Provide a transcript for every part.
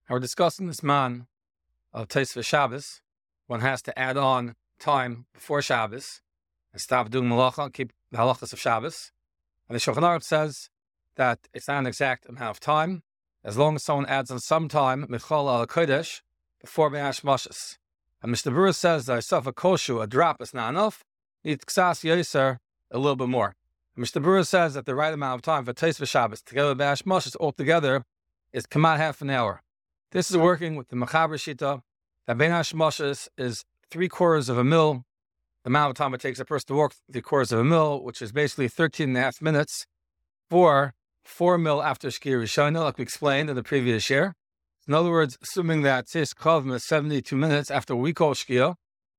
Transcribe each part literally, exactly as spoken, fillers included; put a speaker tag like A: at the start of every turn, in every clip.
A: We're discussing this man of Tosfos Shabbos. One has to add on time before Shabbos and stop doing malacha, keep the halachas of Shabbos. And the Shulchan Aruch says that it's not an exact amount of time, as long as someone adds on some time, Michal al Kodesh, before Be'ash Moshes. And Mishnah Berurah says that Sofa Koshu, a drop is not enough, needs Ksas Yoser, a little bit more. And Mishnah Berurah says that the right amount of time for Tosfos Shabbos, together with Be'ash Moshes, altogether, is Kamat half an hour. This is working with the Mechaber Shita, that Be'ash Moshes is three quarters of a mil, the amount of time it takes a person to walk three quarters of a mil, which is basically thirteen and a half minutes, for four mil after Shkia Rishona, like we explained in the previous year. In other words, assuming that Tzis Kavim is seventy-two minutes after we call Shkia,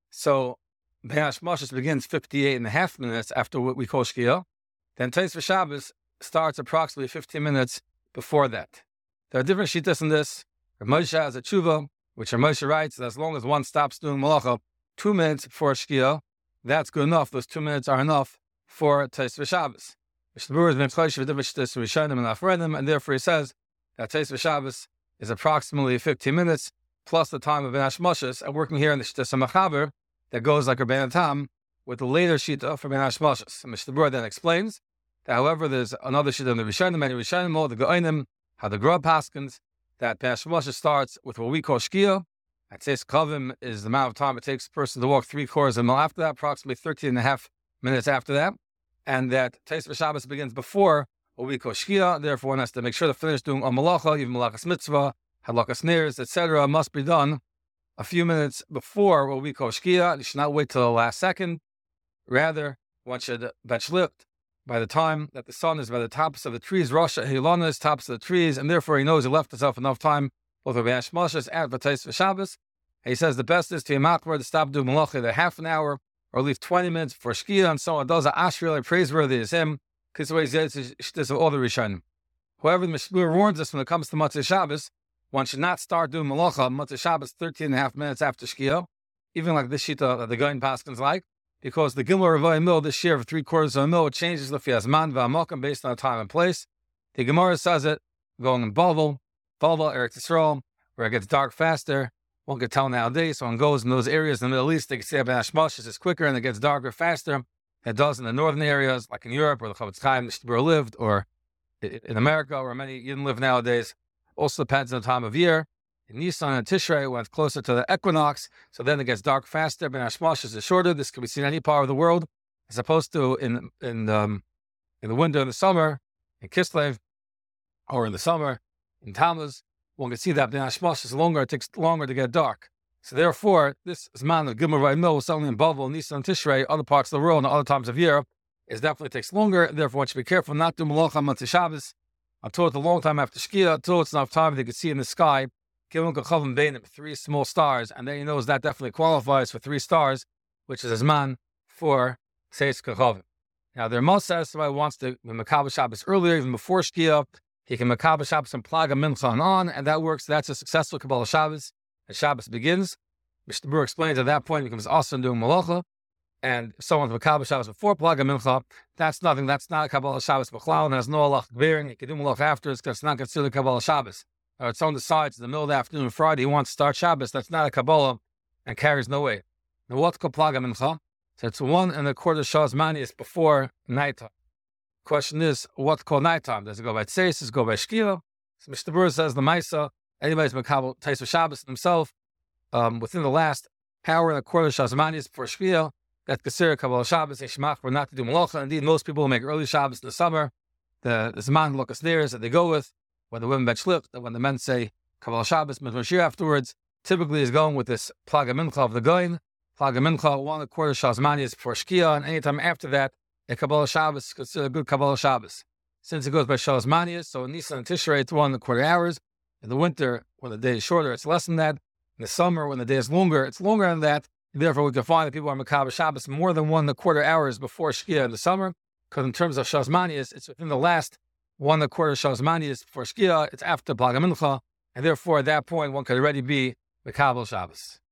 A: so Be'ash Moshes begins fifty-eight and a half minutes after what we call Shkia, then Tosfos Shabbos starts approximately fifteen minutes before that. There are different shittas in this. Rav Moshe has a tshuva, which Rav Moshe writes that as long as one stops doing malacha two minutes before Shkia, that's good enough. Those two minutes are enough for Tosfos Shabbos. Mishnah Berurah has been chodesh with different shittas Rishonim and Afredim, and therefore he says that Tosfos Shabbos is approximately fifteen minutes plus the time of Be'ash Moshes. And working here in the shittas Mechaber that goes like Rabbeinu Tam with the later shita for Be'ash Moshes. And Mishnah Berurah then explains that, however, there's another shita in the Rishonim, many Rishonim, the Geonim, how the Grub Paskins, that Be'ash Moshes starts with what we call Shkia. At Tzis Kavim is the amount of time it takes a person to walk three quarters of a mile after that, approximately thirteen and a half minutes after that. And that Tosfos Shabbos begins before what we call Shkia. Therefore, one has to make sure to finish doing a malacha, even malachas mitzvah, halakas neirs, et cetera, must be done a few minutes before what we call Shkia. You should not wait till the last second. Rather, one should benchlift by the time that the sun is by the tops of the trees, Rosh Hilonis, tops of the trees, and therefore he knows he left himself enough time both for Be'ash Moshes and for Tosfos Shabbos. And he says the best is to Yamakbar to stop doing malacha either half an hour or leave twenty minutes for Shkia, and so on. Those are Ashri, praiseworthy is him, because the way he's all the Rishonim. However, the Mishnah warns us when it comes to Motzei Shabbos, one should not start doing malacha Motzei Shabbos thirteen and a half minutes after Shkia, even like this shita that the Goyin Paskins like, because the Gimel Revai Mil this year for three quarters of a mil, it changes the Fiazman V'Amokim based on the time and place. The Gemara says it going in Bavel, Bavel, Eretz Yisrael, where it gets dark faster. One can tell nowadays, so one goes in those areas in the Middle East, they can see that Be'ash Moshes is quicker and it gets darker faster than it does in the northern areas, like in Europe, where the Chavetz Chaim lived, or in America, where many Yidden live nowadays. Also depends on the time of year. In Nisan and Tishrei, when it's closer to the equinox, so then it gets dark faster. Be'ash Moshes is shorter. This can be seen in any part of the world, as opposed to in in um, in the winter and the summer, in Kislev, or in the summer, in Tammuz. One can see that Be'ash Moshes is longer, it takes longer to get dark. So therefore, this Zman of Gimel Revai Mil was only in Bavel, Nisan, Tishrei, other parts of the world, and other times of year, it definitely takes longer. Therefore, one should be careful not to do Malacha Motzei Shabbos until it's a long time after Shkia, until it's enough time they can see in the sky, Gimel Kachavim Beinim, three small stars, and then he knows that definitely qualifies for three stars, which is a Zman for Tzis Kachavim. Now, there must says somebody wants to be Mekabel Shabbos earlier, even before Shkia. He can Mekabel Shabbos and Plaga Mincha and on, and that works. That's a successful Kabbalah Shabbos. As Shabbos begins, Mishnah Berurah explains at that point he becomes awesome doing Malacha, and if someone's Mekabel Shabbos before Plaga Mincha, that's nothing. That's not Kabbalah Shabbos B'chlal, and has no halach bearing. He can do Malacha after, because it's not considered Kabbalah Shabbos. Or if someone decides in the middle of the afternoon, Friday, he wants to start Shabbos, that's not a Kabbalah, and carries no weight. Now, what's called Plaga Mincha? So it's one and a quarter Shah's Manius before nighttime. Question is, what's called nighttime? Does it go by Tzeis? Does it go by Shkia? So Mishnah Berurah says the Maisa, anybody's Mekabel Tosfos Shabbos himself, um, within the last hour and a quarter Shazmanis before Shkia, that's considered Kabbalah Shabbos, a Shemach for not to do Malacha. Indeed, most people will make early Shabbos in the summer. The, the Zman Lokas Neirs that they go with, when the women benchlift, when the men say Kabbalah Shabbos, Mitzvah afterwards, typically is going with this Plaga Mincha of the Goyin. Plaga Mincha, one and a quarter Shazmanis before Shkia, and anytime after that, a Kabbalah Shabbos is considered a good Kabbalah Shabbos. Since it goes by Shalosh Manias, so in Nisan and Tishrei, it's one and a quarter hours. In the winter, when the day is shorter, it's less than that. In the summer, when the day is longer, it's longer than that. And therefore, we can find that people are Mekabel Shabbos more than one and a quarter hours before Shkia in the summer, because in terms of Shalosh Manias, it's within the last one and a quarter Shalosh Manias before Shkia. It's after Plaga Mincha, and therefore, at that point, one could already be Mekabel Shabbos.